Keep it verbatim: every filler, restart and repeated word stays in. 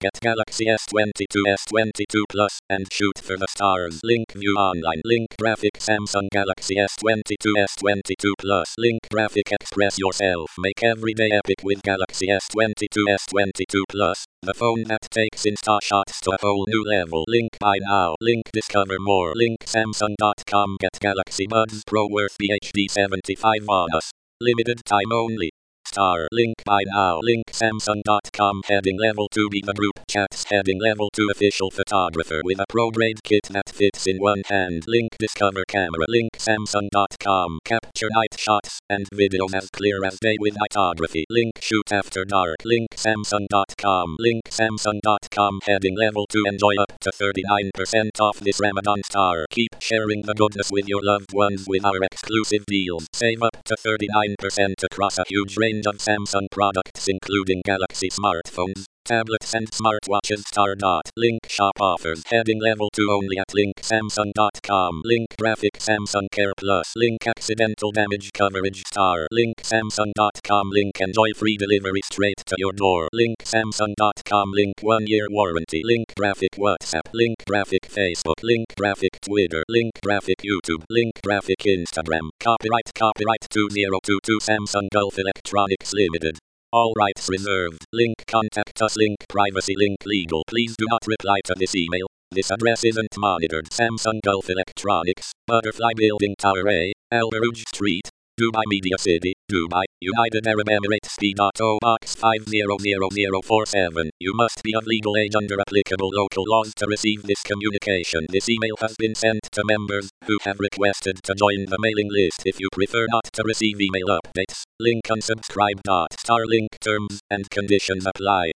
Get Galaxy S twenty-two, S twenty-two Plus, and shoot for the stars. Link view online. Link graphic Samsung Galaxy S twenty-two, S twenty-two Plus. Link graphic express yourself. Make every day epic with Galaxy S twenty-two, S twenty-two Plus. The phone that takes Insta shots to a whole new level. Link buy now. Link discover more. Link Samsung dot com. Get Galaxy Buds Pro worth P H D seventy-five on us. Limited time only. Star. Link buy now. Link Samsung dot com. Heading level two. Be the group chats. Heading level two. Official photographer with a pro grade kit that fits in one hand. Link discover camera. Link Samsung dot com. Capture night shots and videos as clear as day with photography. Link shoot after dark. Link Samsung dot com. Link Samsung dot com. Heading level two. Enjoy up to thirty-nine percent off this Ramadan star. Keep sharing the goodness with your loved ones with our exclusive deals. Save up to thirty-nine percent across a huge range of Samsung products including Galaxy smartphones, tablets and smartwatches. Star. Link shop offers. Heading level two only at link Samsung dot com. Link graphic Samsung Care Plus. Link accidental damage coverage. Star. Link Samsung dot com. Link enjoy free delivery straight to your door. Link Samsung dot com. Link one year warranty. Link graphic WhatsApp. Link graphic Facebook. Link graphic Twitter. Link graphic YouTube. Link graphic Instagram. Copyright Copyright two thousand twenty-two Samsung Gulf Electronics Limited. All rights reserved. Link contact us. Link privacy. Link legal. Please do not reply to this email. This address isn't monitored. Samsung Gulf Electronics, Butterfly Building Tower A, Al Barouj Street, Dubai Media City, Dubai, United Arab Emirates. P O Box five zero zero zero four seven. You must be of legal age under applicable local laws to receive this communication. This email has been sent to members who have requested to join the mailing list. If you prefer not to receive email updates, link unsubscribe. Star. Link terms and conditions apply.